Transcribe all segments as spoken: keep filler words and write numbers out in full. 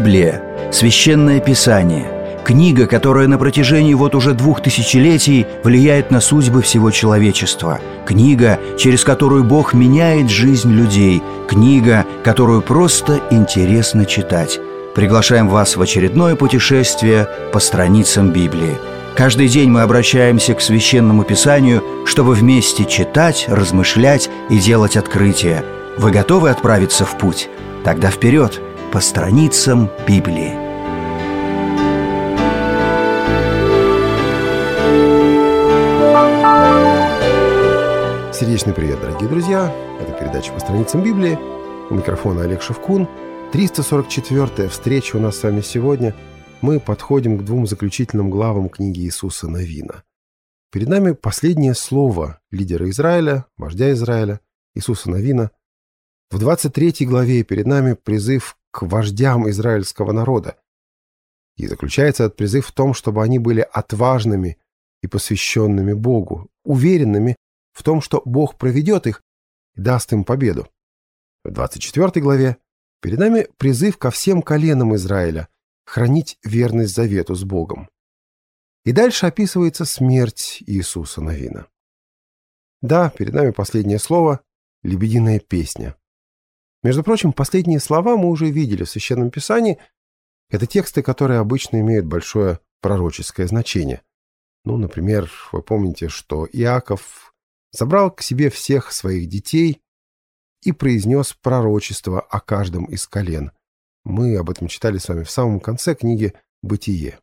Библия – священное писание, книга, которая на протяжении вот уже двух тысячелетий влияет на судьбы всего человечества, книга, через которую Бог меняет жизнь людей, книга, которую просто интересно читать. Приглашаем вас в очередное путешествие по страницам Библии. Каждый день мы обращаемся к Священному Писанию, чтобы вместе читать, размышлять и делать открытия. Вы готовы отправиться в путь? Тогда вперед, по страницам Библии. Сердечный привет, дорогие друзья! Это передача «По страницам Библии». У микрофона Олег Шевкун. триста сорок четвёртая встреча у нас с вами сегодня. Мы подходим к двум заключительным главам книги Иисуса Навина. Перед нами последнее слово лидера Израиля, вождя Израиля, Иисуса Навина. В двадцать третьей главе перед нами призыв к вождям израильского народа. И заключается этот призыв в том, чтобы они были отважными и посвященными Богу, уверенными в том, что Бог проведет их и даст им победу. В двадцать четвёртой главе перед нами призыв ко всем коленам Израиля хранить верность завету с Богом. И дальше описывается смерть Иисуса Навина. Да, перед нами последнее слово — лебединая песня. Между прочим, последние слова мы уже видели в Священном Писании. Это тексты, которые обычно имеют большое пророческое значение. Ну, например, вы помните, что Иаков собрал к себе всех своих детей и произнес пророчество о каждом из колен. Мы об этом читали с вами в самом конце книги «Бытие».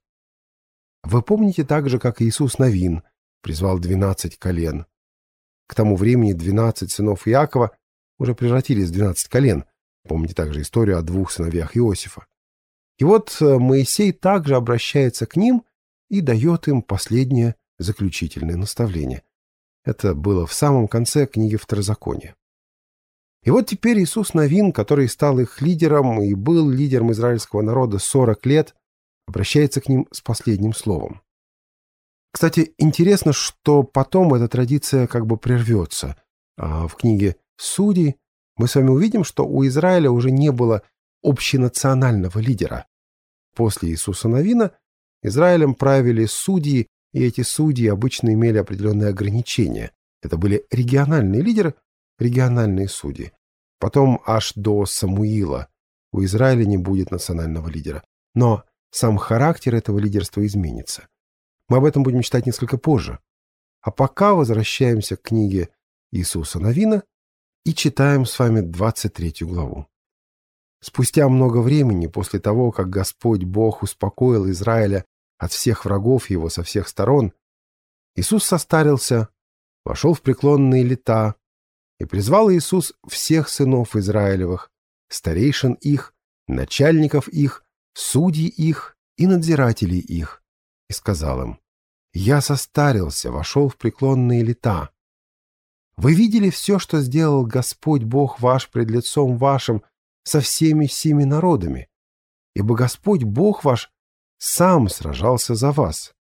Вы помните также, как Иисус Навин призвал двенадцать колен. К тому времени двенадцать сынов Иакова уже превратились в двенадцать колен. Помните также историю о двух сыновьях Иосифа. И вот Моисей также обращается к ним и дает им последнее заключительное наставление. Это было в самом конце книги Второзакония. И вот теперь Иисус Навин, который стал их лидером и был лидером израильского народа сорок лет, обращается к ним с последним словом. Кстати, интересно, что потом эта традиция как бы прервется. А в книге Судей мы с вами увидим, что у Израиля уже не было общенационального лидера. После Иисуса Навина Израилем правили судьи, и эти судьи обычно имели определенные ограничения. Это были региональные лидеры, региональные судьи. Потом аж до Самуила у Израиля не будет национального лидера. Но сам характер этого лидерства изменится. Мы об этом будем читать несколько позже. А пока возвращаемся к книге Иисуса Навина и читаем с вами двадцать третью главу. Спустя много времени после того, как Господь Бог успокоил Израиля от всех врагов его со всех сторон, Иисус состарился, вошел в преклонные лета, и призвал Иисус всех сынов Израилевых, старейшин их, начальников их, судей их и надзирателей их, и сказал им: «Я состарился, вошел в преклонные лета. Вы видели все, что сделал Господь Бог ваш пред лицом вашим со всеми сими народами, ибо Господь Бог ваш сам сражался за вас».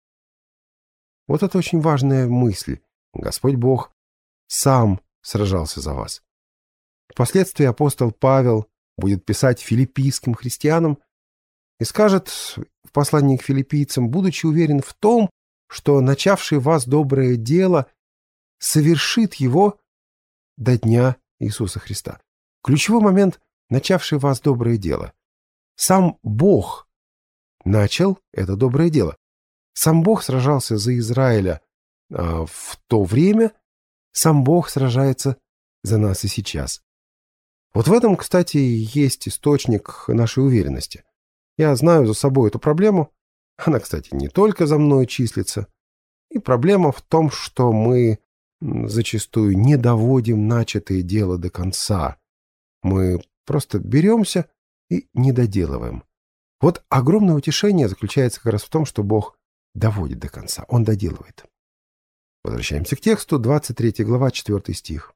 Вот это очень важная мысль. Господь Бог сам сражался за вас. Впоследствии апостол Павел будет писать филиппийским христианам и скажет в послании к филиппийцам: будучи уверен в том, что начавший в вас доброе дело совершит его до дня Иисуса Христа. Ключевой момент — начавший в вас доброе дело. Сам Бог начал это доброе дело. Сам Бог сражался за Израиля а, в то время, сам Бог сражается за нас и сейчас. Вот в этом, кстати, есть источник нашей уверенности. Я знаю за собой эту проблему. Она, кстати, не только за мной числится. И проблема в том, что мы зачастую не доводим начатое дело до конца. Мы просто беремся и не доделываем. Вот огромное утешение заключается как раз в том, что Бог доводит до конца. Он доделывает. Возвращаемся к тексту, двадцать третья глава, четвёртый стих.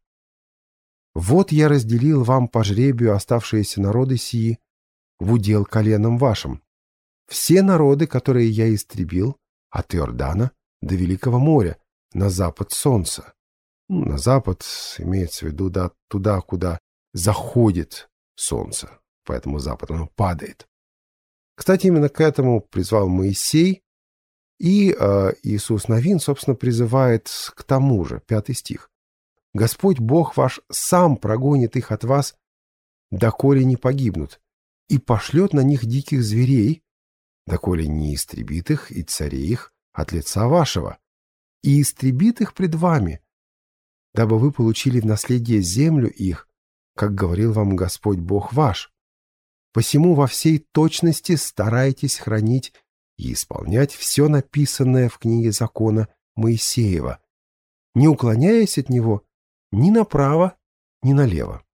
«Вот я разделил вам по жребию оставшиеся народы сии в удел коленам вашим. Все народы, которые я истребил, от Иордана до Великого моря, на запад солнца». Ну, на запад имеется в виду да, туда, куда заходит солнце, поэтому запад оно падает. Кстати, именно к этому призвал Моисей, и э, Иисус Навин, собственно, призывает к тому же, пятый стих. «Господь Бог ваш сам прогонит их от вас, доколе не погибнут, и пошлет на них диких зверей, доколе не истребит их и царей их от лица вашего, и истребит их пред вами, дабы вы получили в наследие землю их, как говорил вам Господь Бог ваш. Посему во всей точности старайтесь хранить и исполнять все написанное в книге закона Моисеева, не уклоняясь от него ни направо, ни налево».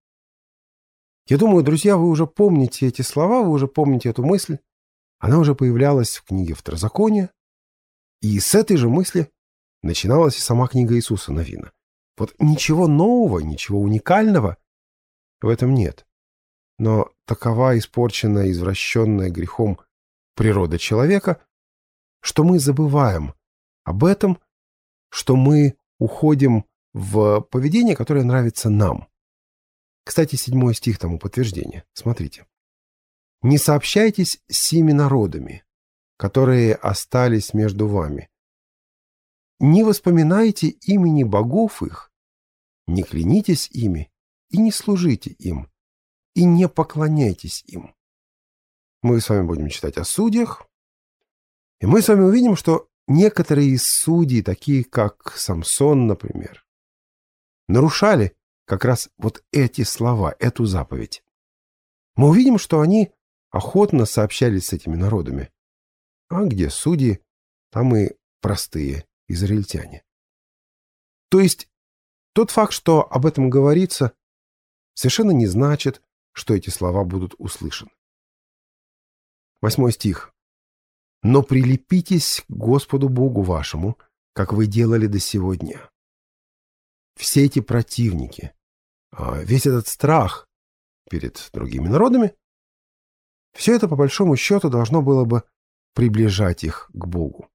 Я думаю, друзья, вы уже помните эти слова, вы уже помните эту мысль. Она уже появлялась в книге Второзакония, и с этой же мысли начиналась и сама книга Иисуса Навина. Вот ничего нового, ничего уникального в этом нет. Но такова испорченная, извращенная грехом природа человека, что мы забываем об этом, что мы уходим в поведение, которое нравится нам. Кстати, седьмой стих тому подтверждение. Смотрите. «Не сообщайтесь с сими народами, которые остались между вами. Не воспоминайте имени богов их, не клянитесь ими и не служите им, и не поклоняйтесь им». Мы с вами будем читать о судьях, и мы с вами увидим, что некоторые из судей, такие как Самсон, например, нарушали как раз вот эти слова, эту заповедь. Мы увидим, что они охотно сообщались с этими народами. А где судьи, там и простые израильтяне. То есть тот факт, что об этом говорится, совершенно не значит, что эти слова будут услышаны. Восьмой стих. «Но прилепитесь к Господу Богу вашему, как вы делали до сего дня». Все эти противники, весь этот страх перед другими народами, все это, по большому счету, должно было бы приближать их к Богу.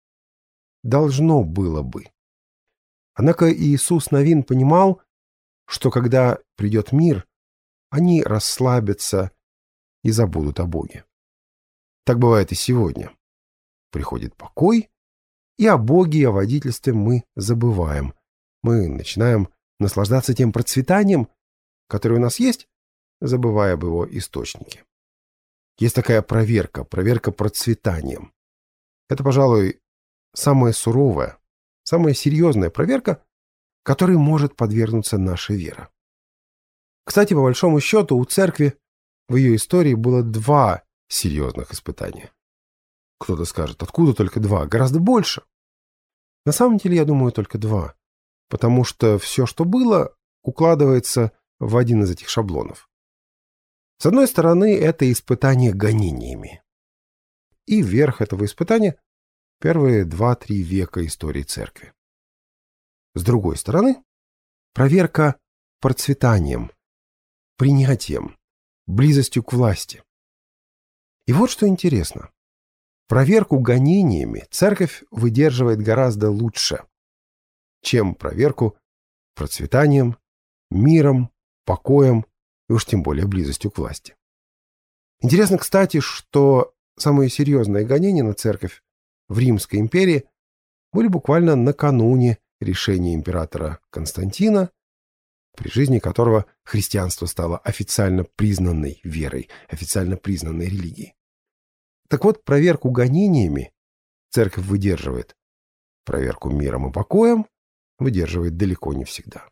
Должно было бы. Однако Иисус Навин понимал, что когда придет мир, они расслабятся и забудут о Боге. Так бывает и сегодня. Приходит покой, и о Боге и о водительстве мы забываем. Мы начинаем наслаждаться тем процветанием, которое у нас есть, забывая об его источнике. Есть такая проверка, проверка процветанием. Это, пожалуй, самая суровая, самая серьезная проверка, которой может подвергнуться наша вера. Кстати, по большому счету, у церкви в ее истории было два серьезных испытания. Кто-то скажет, откуда только два? Гораздо больше. На самом деле, я думаю, только два. Потому что все, что было, укладывается в один из этих шаблонов. С одной стороны, это испытание гонениями. И верх этого испытания — первые два-три века истории церкви. С другой стороны, проверка процветанием, принятием, близостью к власти. И вот что интересно. Проверку гонениями церковь выдерживает гораздо лучше, чем проверку процветанием, миром, покоем и уж тем более близостью к власти. Интересно, кстати, что самые серьезные гонения на церковь в Римской империи были буквально накануне решения императора Константина, при жизни которого христианство стало официально признанной верой, официально признанной религией. Так вот, проверку гонениями церковь выдерживает, проверку миром и покоем выдерживает далеко не всегда.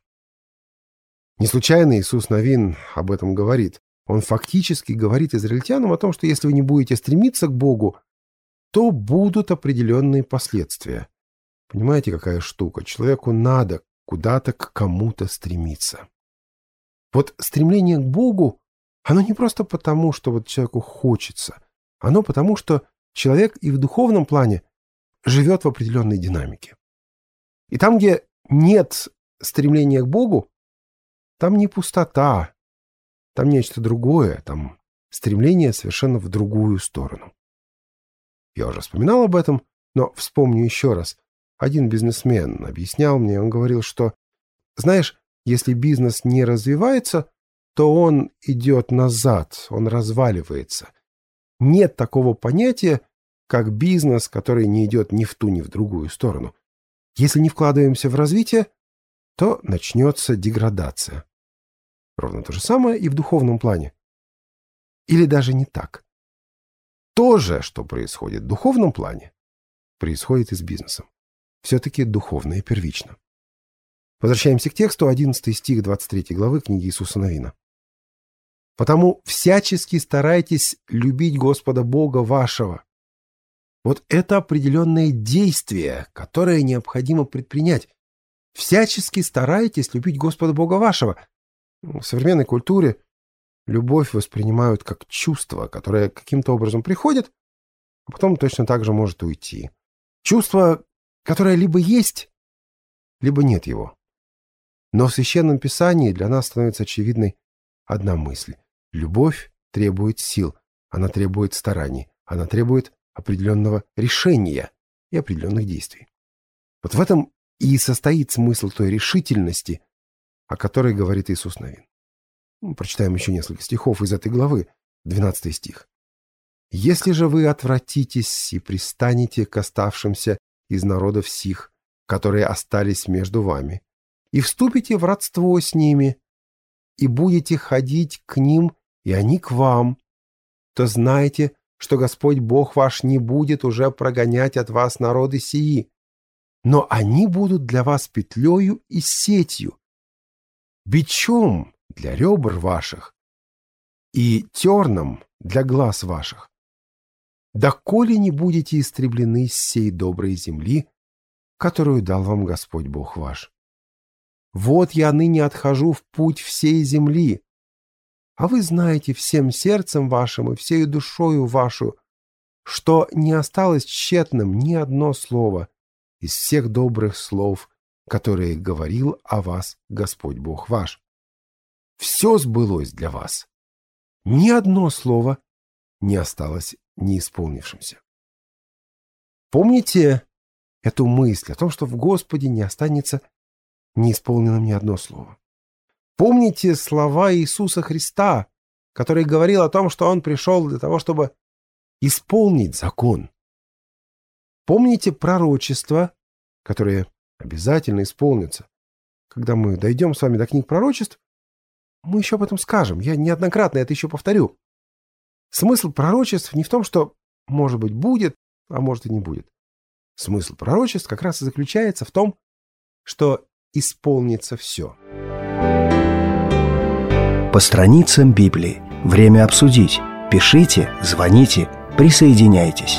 Не случайно Иисус Навин об этом говорит. Он фактически говорит израильтянам о том, что если вы не будете стремиться к Богу, то будут определенные последствия. Понимаете, какая штука? Человеку надо куда-то к кому-то стремиться. Вот стремление к Богу, оно не просто потому, что вот человеку хочется. Оно потому, что человек и в духовном плане живет в определенной динамике. И там, где нет стремления к Богу, там не пустота, там нечто другое, там стремление совершенно в другую сторону. Я уже вспоминал об этом, но вспомню еще раз. Один бизнесмен объяснял мне, он говорил, что, знаешь, если бизнес не развивается, то он идет назад, он разваливается. Нет такого понятия, как бизнес, который не идет ни в ту, ни в другую сторону. Если не вкладываемся в развитие, то начнется деградация. Ровно то же самое и в духовном плане. Или даже не так. То же, что происходит в духовном плане, происходит и с бизнесом. Все-таки духовное первично. Возвращаемся к тексту, одиннадцатый стих двадцать третьей главы книги Иисуса Навина. «Потому всячески старайтесь любить Господа Бога вашего». Вот это определенное действие, которое необходимо предпринять. Всячески старайтесь любить Господа Бога вашего. В современной культуре любовь воспринимают как чувство, которое каким-то образом приходит, а потом точно так же может уйти. Чувство, которое либо есть, либо нет его. Но в Священном Писании для нас становится очевидной одна мысль. Любовь требует сил, она требует стараний, она требует определенного решения и определенных действий. Вот в этом и состоит смысл той решительности, о которой говорит Иисус Навин. Ну, прочитаем еще несколько стихов из этой главы, двенадцатый стих. «Если же вы отвратитесь и пристанете к оставшимся из народов сих, которые остались между вами, и вступите в родство с ними, и будете ходить к ним, и они к вам, то знайте, что Господь Бог ваш не будет уже прогонять от вас народы сии, но они будут для вас петлею и сетью, бичом для ребр ваших и терном для глаз ваших. Доколе не будете истреблены с сей доброй земли, которую дал вам Господь Бог ваш. Вот я ныне отхожу в путь всей земли, а вы знаете всем сердцем вашим и всею душою вашу, что не осталось тщетным ни одно слово из всех добрых слов, которые говорил о вас Господь Бог ваш. Все сбылось для вас. Ни одно слово не осталось неисполнившимся. Помните эту мысль о том, что в Господе не останется неисполненным ни одно слово. Помните слова Иисуса Христа, который говорил о том, что Он пришел для того, чтобы исполнить закон. Помните пророчества, которые обязательно исполнятся. Когда мы дойдем с вами до книг пророчеств, мы еще об этом скажем. Я неоднократно это еще повторю. Смысл пророчеств не в том, что, может быть, будет, а может и не будет. Смысл пророчеств как раз и заключается в том, что исполнится все. По страницам Библии. Время обсудить. Пишите, звоните, присоединяйтесь.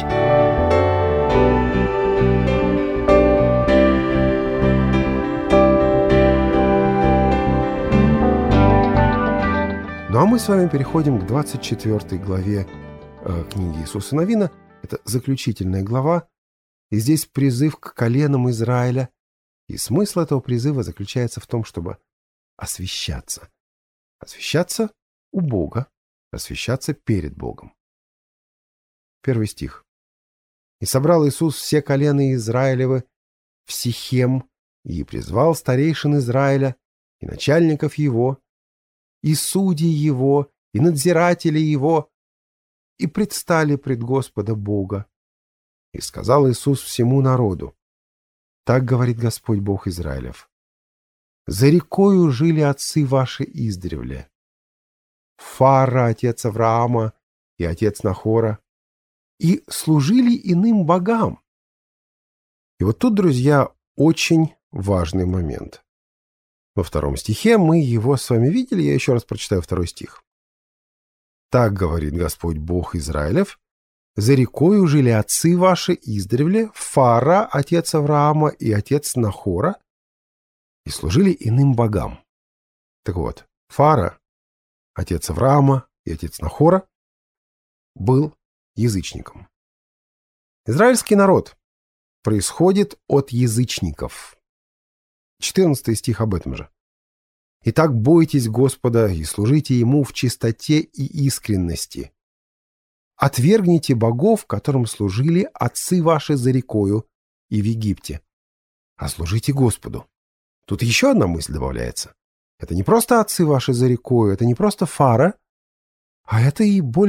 Ну а мы с вами переходим к двадцать четвёртой главе э, книги Иисуса Навина. Это заключительная глава. И здесь призыв к коленам Израиля. И смысл этого призыва заключается в том, чтобы освящаться. Освящаться у Бога, освящаться перед Богом. Первый стих. «И собрал Иисус все колена Израилевы в Сихем, и призвал старейшин Израиля, и начальников его, и судей его, и надзирателей его, и предстали пред Господа Бога. И сказал Иисус всему народу: так говорит Господь Бог Израилев: за рекою жили отцы ваши издревле. Фара, отец Авраама, и отец Нахора, и служили иным богам». И вот тут, друзья, очень важный момент. Во втором стихе мы его с вами видели, я еще раз прочитаю второй стих. «Так говорит Господь Бог Израилев: за рекою жили отцы ваши издревле, Фара, отец Авраама, и отец Нахора, и служили иным богам». Так вот, Фара, отец Авраама и отец Нахора, был язычником. Израильский народ происходит от язычников. четырнадцатый стих об этом же. «Итак, бойтесь Господа и служите Ему в чистоте и искренности. Отвергните богов, которым служили отцы ваши за рекою и в Египте, а служите Господу». Тут еще одна мысль добавляется. Это не просто отцы ваши за рекою, это не просто Фара, а это и более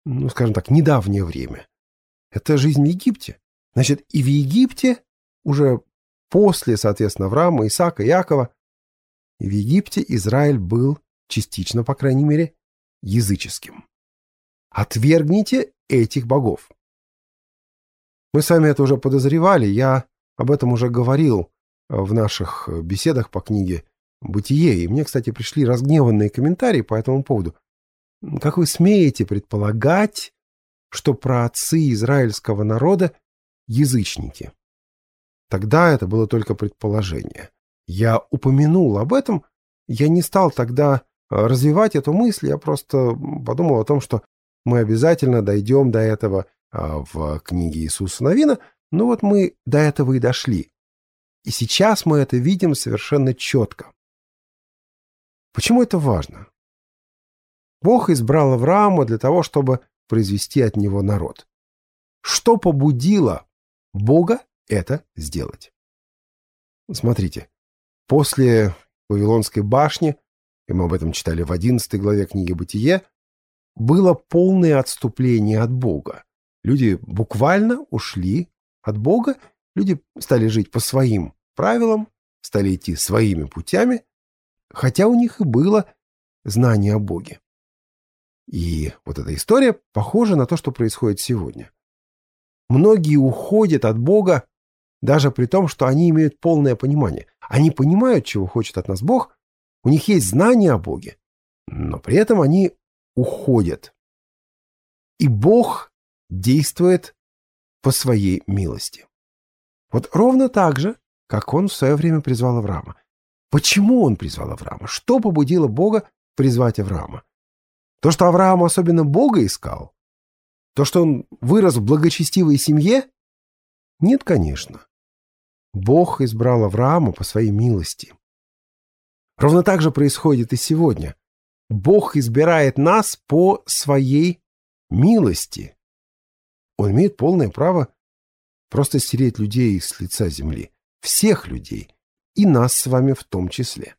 ну, скажем так, недавнее время. Это жизнь в Египте. Значит, и в Египте уже после, соответственно, Авраама, Исаака, Иакова, и в Египте Израиль был частично, по крайней мере, языческим. Отвергните этих богов. Мы с вами это уже подозревали, я об этом уже говорил в наших беседах по книге «Бытие», и мне, кстати, пришли разгневанные комментарии по этому поводу. Как вы смеете предполагать, что праотцы израильского народа язычники? Тогда это было только предположение. Я упомянул об этом, я не стал тогда развивать эту мысль, я просто подумал о том, что мы обязательно дойдем до этого в книге Иисуса Навина, но вот мы до этого и дошли. И сейчас мы это видим совершенно четко. Почему это важно? Бог избрал Авраама для того, чтобы произвести от него народ. Что побудило Бога это сделать? Смотрите, после Вавилонской башни, и мы об этом читали в одиннадцатой главе книги «Бытие», было полное отступление от Бога. Люди буквально ушли от Бога, люди стали жить по своим правилам, стали идти своими путями, хотя у них и было знание о Боге. И вот эта история похожа на то, что происходит сегодня. Многие уходят от Бога, даже при том, что они имеют полное понимание. Они понимают, чего хочет от нас Бог, у них есть знание о Боге, но при этом они уходят. И Бог действует по своей милости. Вот ровно так же, как Он в свое время призвал Авраама. Почему Он призвал Авраама? Что побудило Бога призвать Авраама? То, что Авраам особенно Бога искал? То, что он вырос в благочестивой семье? Нет, конечно. Бог избрал Авраама по своей милости. Ровно так же происходит и сегодня. Бог избирает нас по своей милости. Он имеет полное право просто стереть людей с лица земли. Всех людей. И нас с вами в том числе.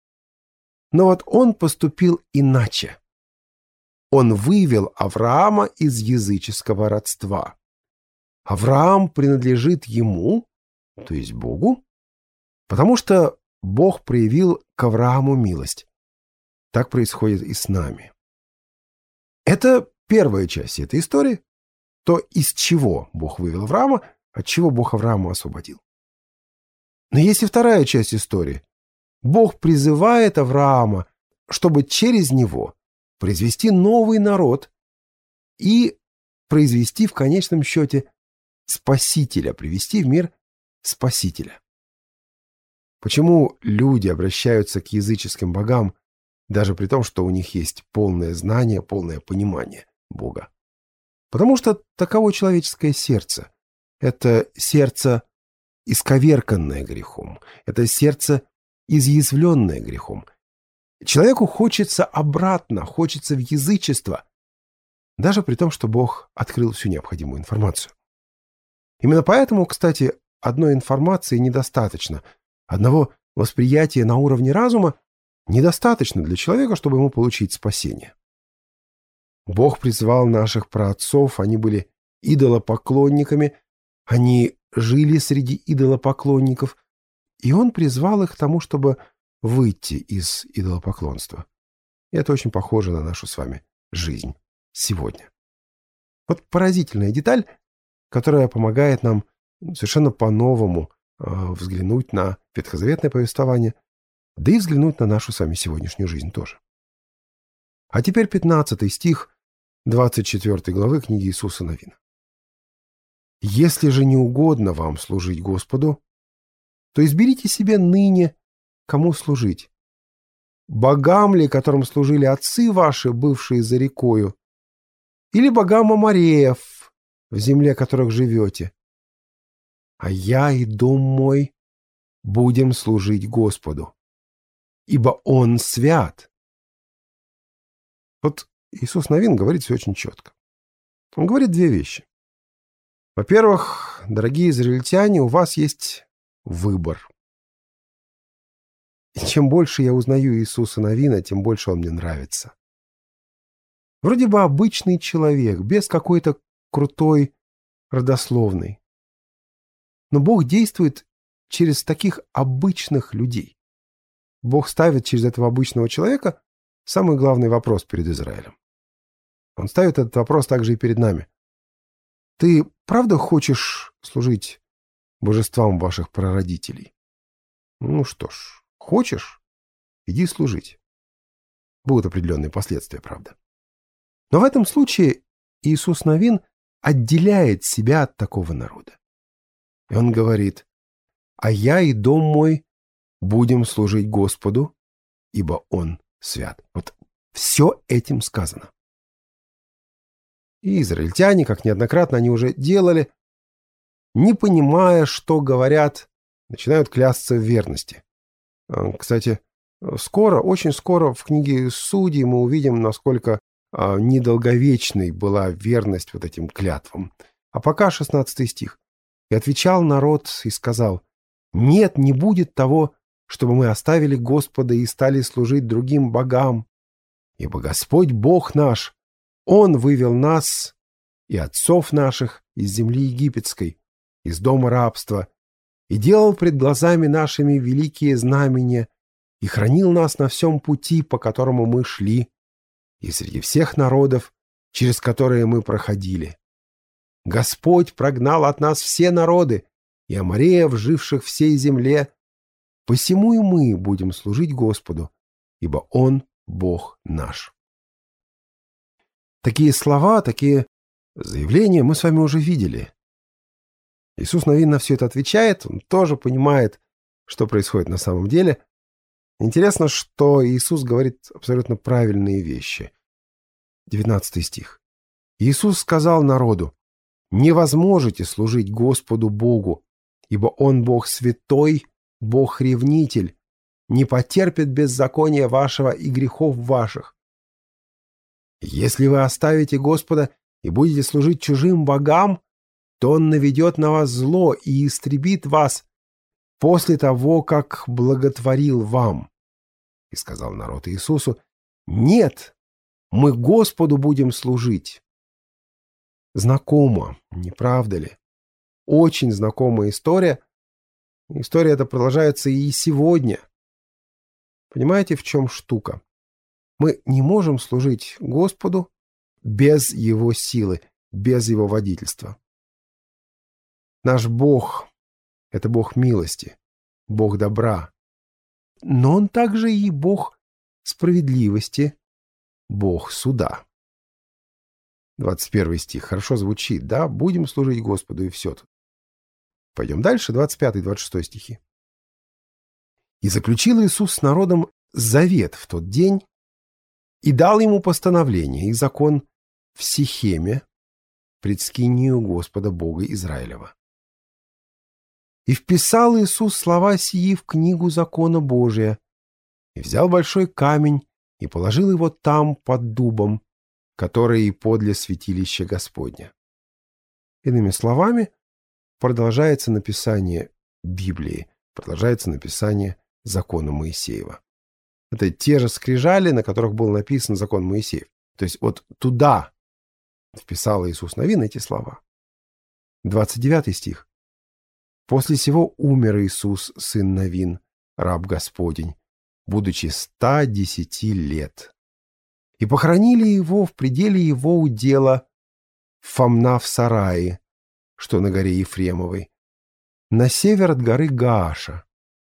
Но вот он поступил иначе. Он вывел Авраама из языческого родства. Авраам принадлежит ему, то есть Богу, потому что Бог проявил к Аврааму милость. Так происходит и с нами. Это первая часть этой истории, то, из чего Бог вывел Авраама, от чего Бог Авраама освободил. Но есть и вторая часть истории. Бог призывает Авраама, чтобы через него произвести новый народ и произвести в конечном счете Спасителя, привести в мир Спасителя. Почему люди обращаются к языческим богам, даже при том, что у них есть полное знание, полное понимание Бога? Потому что таково человеческое сердце. Это сердце исковерканное грехом. Это сердце изъязвленное грехом. Человеку хочется обратно, хочется в язычество, даже при том, что Бог открыл всю необходимую информацию. Именно поэтому, кстати, одной информации недостаточно. Одного восприятия на уровне разума недостаточно для человека, чтобы ему получить спасение. Бог призвал наших праотцов, они были идолопоклонниками, они жили среди идолопоклонников, и Он призвал их к тому, чтобы выйти из идолопоклонства. И это очень похоже на нашу с вами жизнь сегодня. Вот поразительная деталь, которая помогает нам совершенно по-новому э, взглянуть на ветхозаветное повествование, да и взглянуть на нашу с вами сегодняшнюю жизнь тоже. А теперь пятнадцатый стих двадцать четвёртой главы книги Иисуса Навина. «Если же не угодно вам служить Господу, то изберите себе ныне, кому служить. Богам ли, которым служили отцы ваши, бывшие за рекою, или богам Амореев, в земле которых живете? А я и дом мой будем служить Господу, ибо Он свят». Вот Иисус Навин говорит все очень четко. Он говорит две вещи. Во-первых, дорогие израильтяне, у вас есть выбор. И чем больше я узнаю Иисуса Навина, тем больше он мне нравится. Вроде бы обычный человек, без какой-то крутой родословной. Но Бог действует через таких обычных людей. Бог ставит через этого обычного человека самый главный вопрос перед Израилем. Он ставит этот вопрос также и перед нами. Ты правда хочешь служить божествам ваших прародителей? Ну что ж, хочешь? Иди служить. Будут определенные последствия, правда. Но в этом случае Иисус Навин отделяет себя от такого народа. И он говорит: «А я и дом мой будем служить Господу, ибо Он свят». Вот все этим сказано. И израильтяне, как неоднократно они уже делали, не понимая, что говорят, начинают клясться в верности. Кстати, скоро, очень скоро в книге Судей мы увидим, насколько недолговечной была верность вот этим клятвам. А пока шестнадцатый стих. «И отвечал народ и сказал: нет, не будет того, чтобы мы оставили Господа и стали служить другим богам. Ибо Господь Бог наш, Он вывел нас и отцов наших из земли египетской, из дома рабства, и делал пред глазами нашими великие знамения, и хранил нас на всем пути, по которому мы шли, и среди всех народов, через которые мы проходили. Господь прогнал от нас все народы, и амореев, живших всей земле. Посему и мы будем служить Господу, ибо Он Бог наш». Такие слова, такие заявления мы с вами уже видели. Иисус Навин на все это отвечает, он тоже понимает, что происходит на самом деле. Интересно, что Иисус говорит абсолютно правильные вещи. девятнадцатый стих. «Иисус сказал народу: не возможете служить Господу Богу, ибо Он Бог святой, Бог-ревнитель, не потерпит беззакония вашего и грехов ваших. Если вы оставите Господа и будете служить чужим богам, то Он наведет на вас зло и истребит вас после того, как благотворил вам». И сказал народ Иисусу: «Нет, мы Господу будем служить». Знакомо, не правда ли? Очень знакомая история. История эта продолжается и сегодня. Понимаете, в чем штука? Мы не можем служить Господу без Его силы, без Его водительства. Наш Бог — это Бог милости, Бог добра. Но Он также и Бог справедливости, Бог суда. двадцать первый стих. Хорошо звучит, да? Будем служить Господу, и все тут. Пойдем дальше, двадцать пятый двадцать шестой стихи. «И заключил Иисус с народом завет в тот день, и дал ему постановление и закон в Сихеме пред скинию Господа Бога Израилева. И вписал Иисус слова сии в книгу закона Божия, и взял большой камень, и положил его там под дубом, который и подле святилища Господня». Иными словами, продолжается написание Библии, продолжается написание закона Моисеева. Это те же скрижали, на которых был написан закон Моисеев. То есть вот туда вписал Иисус Навин эти слова. двадцать девятый стих. «После сего умер Иисус, сын Навин, раб Господень, будучи ста десяти лет. И похоронили его в пределе его удела в Фамнав-Сарае, что на горе Ефремовой, на север от горы Гааша».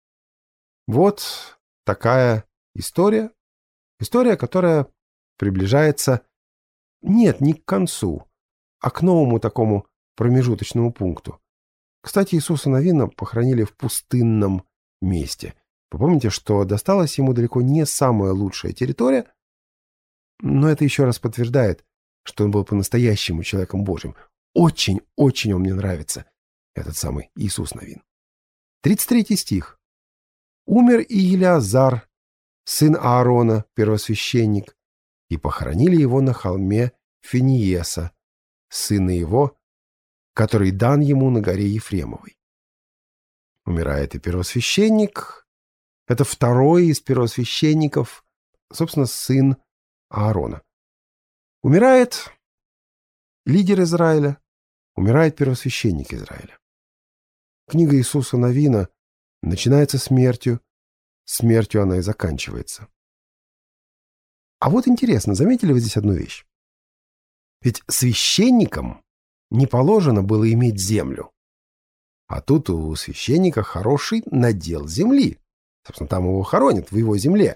Вот такая история. История, которая приближается, нет, не к концу, а к новому такому промежуточному пункту. Кстати, Иисуса Навина похоронили в пустынном месте. Вы помните, что досталась ему далеко не самая лучшая территория, но это еще раз подтверждает, что он был по-настоящему человеком Божьим. Очень-очень он мне нравится, этот самый Иисус Навин. тридцать третий стих. «Умер и Елеазар, сын Аарона, первосвященник, и похоронили его на холме Финиеса, сына его, который дан ему на горе Ефремовой». Умирает и первосвященник. Это второй из первосвященников, собственно, сын Аарона. Умирает лидер Израиля, умирает первосвященник Израиля. Книга Иисуса Навина начинается смертью, смертью она и заканчивается. А вот интересно, заметили вы здесь одну вещь? Ведь священникам не положено было иметь землю. А тут у священника хороший надел земли. Собственно, там его хоронят, в его земле.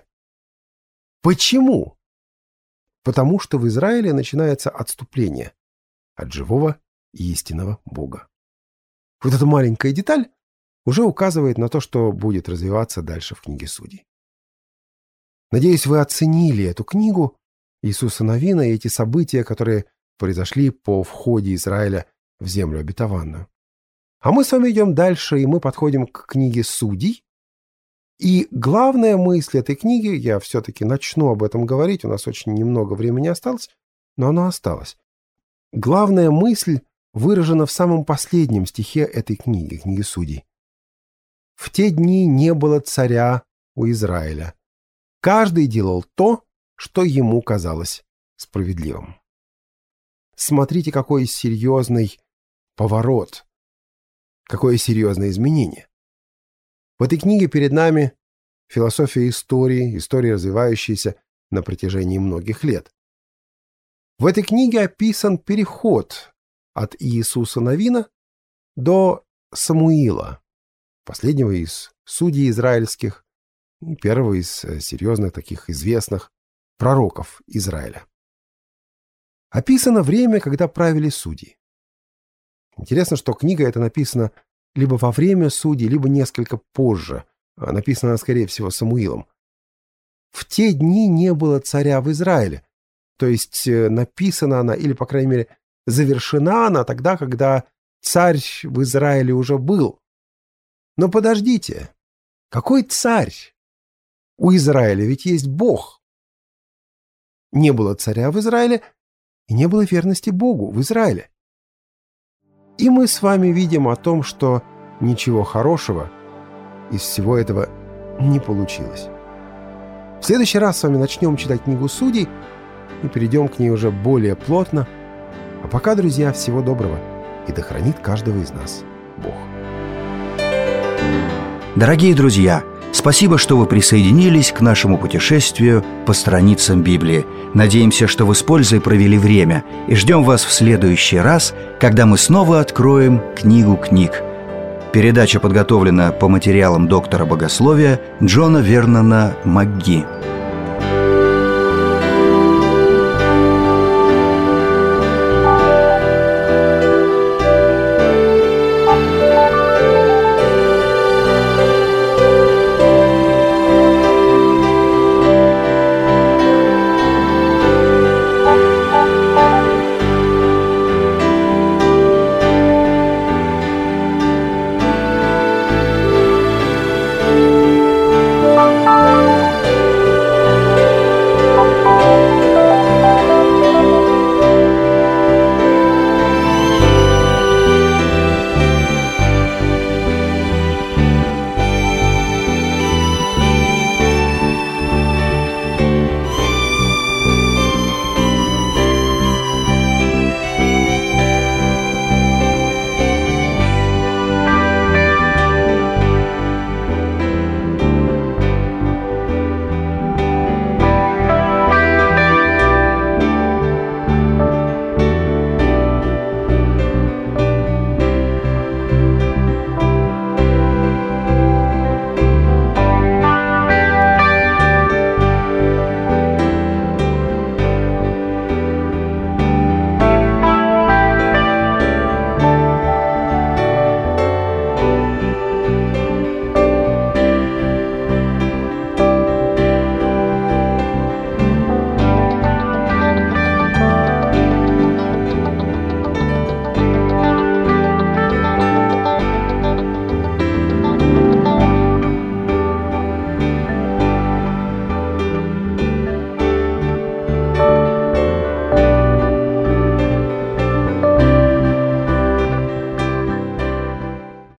Почему? Потому что в Израиле начинается отступление от живого и истинного Бога. Вот эта маленькая деталь уже указывает на то, что будет развиваться дальше в книге Судей. Надеюсь, вы оценили эту книгу Иисуса Навина и эти события, которые произошли по входе Израиля в землю обетованную. А мы с вами идем дальше, и мы подходим к книге Судей. И главная мысль этой книги, я все-таки начну об этом говорить, у нас очень немного времени осталось, но оно осталось. Главная мысль выражена в самом последнем стихе этой книги, книги Судей. «В те дни не было царя у Израиля. Каждый делал то, что ему казалось справедливым». Смотрите, какой серьезный поворот, какое серьезное изменение. В этой книге перед нами философия истории, история, развивающаяся на протяжении многих лет. В этой книге описан переход от Иисуса Навина до Самуила, последнего из судей израильских и первого из серьезных таких известных пророков Израиля. Описано время, когда правили судьи. Интересно, что книга эта написана либо во время судей, либо несколько позже. Написана, скорее всего, Самуилом. В те дни не было царя в Израиле. То есть написана она, или, по крайней мере, завершена она тогда, когда царь в Израиле уже был. Но подождите, какой царь? У Израиля ведь есть Бог. Не было царя в Израиле, и не было верности Богу в Израиле. И мы с вами видим о том, что ничего хорошего из всего этого не получилось. В следующий раз с вами начнем читать книгу Судей и перейдем к ней уже более плотно. А пока, друзья, всего доброго, и да хранит каждого из нас Бог. Дорогие друзья, спасибо, что вы присоединились к нашему путешествию по страницам Библии. Надеемся, что вы с пользой провели время, и ждем вас в следующий раз, когда мы снова откроем книгу книг. Передача подготовлена по материалам доктора богословия Джона Вернона МакГи.